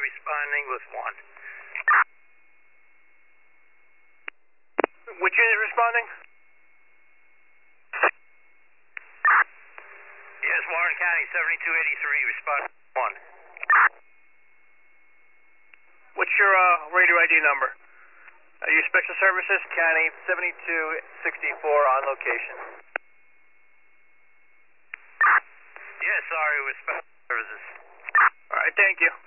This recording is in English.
responding with 1. Which unit responding? Yes, Warren County, 7283, respond 1. What's your radio ID number? Your special services? County 7264 on location. Yes, sorry, with special services. All right, thank you.